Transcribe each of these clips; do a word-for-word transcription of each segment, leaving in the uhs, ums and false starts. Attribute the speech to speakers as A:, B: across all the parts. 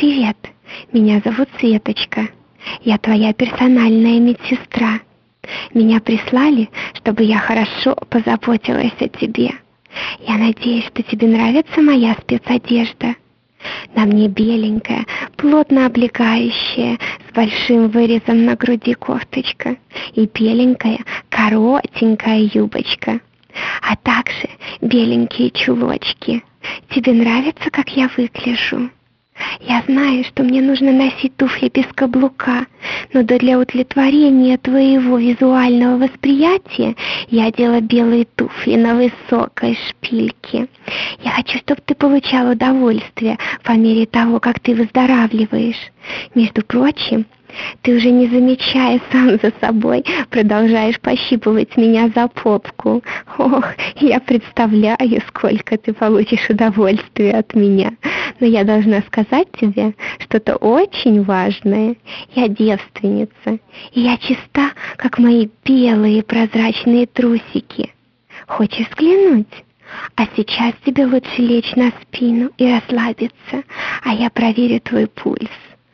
A: Привет, меня зовут Светочка. Я твоя персональная медсестра. Меня прислали, чтобы я хорошо позаботилась о тебе. Я надеюсь, что тебе нравится моя спецодежда. На мне беленькая, плотно облегающая, с большим вырезом на груди кофточка и беленькая, коротенькая юбочка, а также беленькие чулочки. Тебе нравится, как я выгляжу? Я знаю, что мне нужно носить туфли без каблука, но для удовлетворения твоего визуального восприятия я одела белые туфли на высокой шпильке. Я хочу, чтобы ты получал удовольствие по мере того, как ты выздоравливаешь. Между прочим, ты уже не замечая сам за собой, продолжаешь пощипывать меня за попку. Ох, я представляю, сколько ты получишь удовольствия от меня. Но я должна сказать тебе что-то очень важное. Я девственница, и я чиста, как мои белые прозрачные трусики. Хочешь взглянуть? А сейчас тебе лучше лечь на спину и расслабиться, а я проверю твой пульс.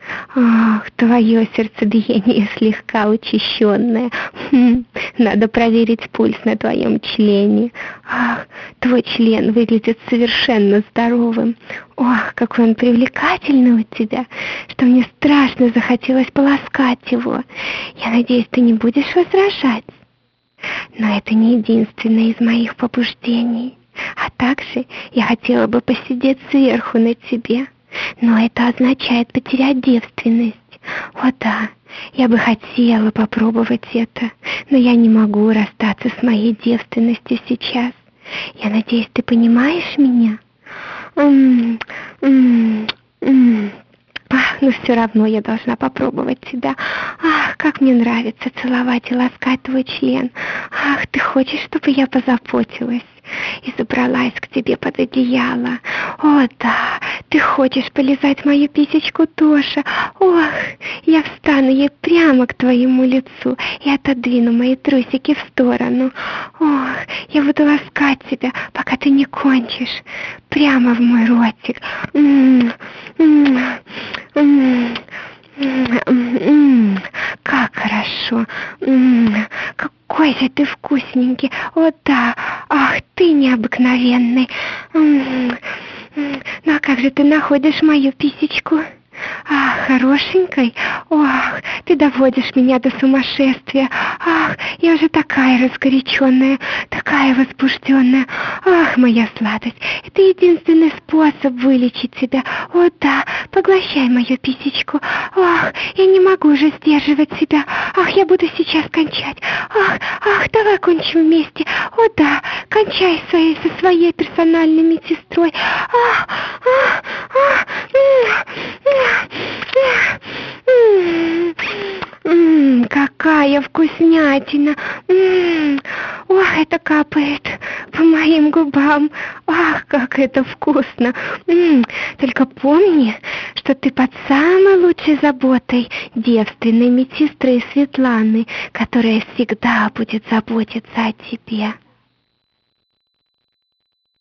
A: Ах, твое сердцебиение слегка учащенное. Хм, надо проверить пульс на твоем члене. Ах, твой член выглядит совершенно здоровым. Ох, какой он привлекательный у тебя, что мне страшно захотелось поласкать его. Я надеюсь, ты не будешь возражать. Но это не единственное из моих побуждений. А также я хотела бы посидеть сверху на тебе. Но это означает потерять девственность. О да, я бы хотела попробовать это, но я не могу расстаться с моей девственностью сейчас. Я надеюсь, ты понимаешь меня? М-м, м-м, м-м. Ах, но все равно я должна попробовать тебя. Ах, как мне нравится целовать и ласкать твой член. Ах, ты хочешь, чтобы я позаботилась и забралась к тебе под одеяло? О, да, ты хочешь полизать мою писечку тоже? Ох, я встану ей прямо к твоему лицу и отодвину мои трусики в сторону. Ох, я буду ласкать тебя, пока ты не кончишь, прямо в мой ротик. М-м, м-м, м-м. М-м-м, как хорошо. М-м, какой же ты вкусненький. О да, ах, ты необыкновенный. М-м-м. Ну а как же ты находишь мою писечку? Ах, хорошенькой. Ох, ты доводишь меня до сумасшествия. Ах, я уже такая разгоряченная, такая возбужденная. Ах, моя сладость, это единственный способ вылечить тебя. О да, поглощай мою писечку. Ах, я не могу уже сдерживать себя. Ах, я буду сейчас кончать. Ах, ах, давай кончим вместе. О да, кончай своей, со своей персональной медсестрой. Ах, ах, ах, Ммм, какая вкуснятина. Ммм, ох, это капает по моим губам. Ах, как это вкусно. Ммм, только помни, что ты под самой лучшей заботой девственной медсестры Светланы, которая всегда будет заботиться о тебе.